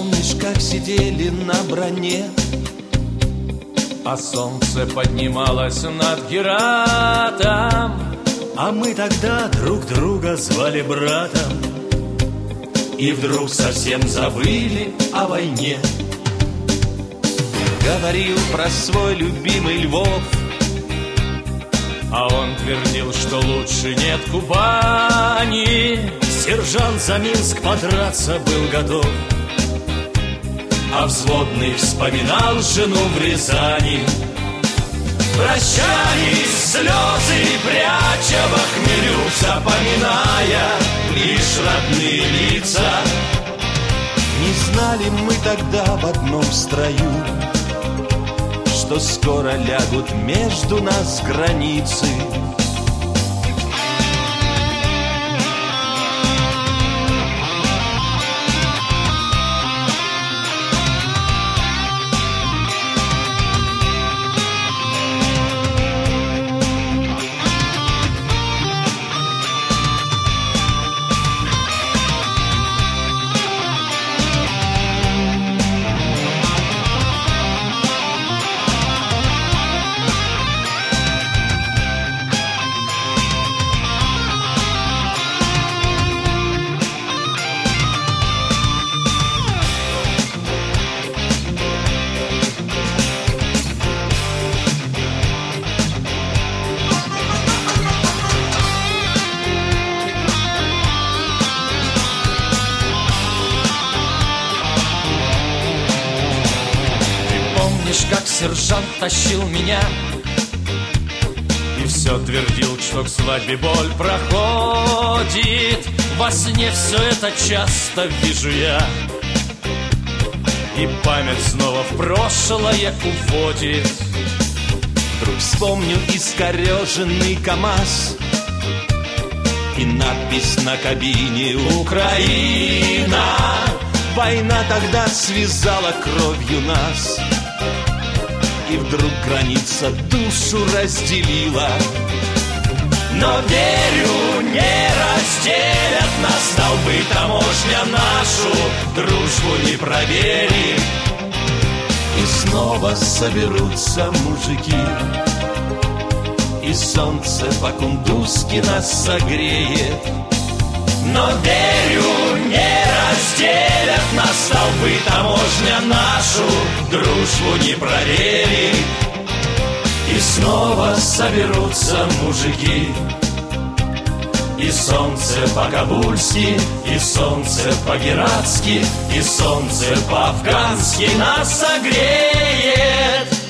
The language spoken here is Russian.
помнишь, как сидели на броне, а солнце поднималось над Гератом, а мы тогда друг друга звали братом, и вдруг совсем забыли о войне. Говорил про свой любимый Львов, а он твердил, что лучше нет Кубани. Сержант за Минск подраться был готов, а взводный вспоминал жену в Рязани. Прощались слезы, пряча во хмелю, запоминая лишь родные лица. Не знали мы тогда в одном строю, что скоро лягут между нас границы. Как сержант тащил меня и все твердил, что к свадьбе боль проходит. Во сне все это часто вижу я, и память снова в прошлое уводит. Вдруг вспомню искореженный КамАЗ и надпись на кабине «Украина». Война тогда связала кровью нас, и вдруг граница душу разделила. Но верю, не разделят нас столбы, таможня нашу дружбу не проверит. И снова соберутся мужики, и солнце по-кундузски нас согреет. Но верю, не разделят нас столбы, таможня нашу дружбу не проверит. И снова соберутся мужики, и солнце по-кабульски, и солнце по-гератски, и солнце по-афгански нас согреет.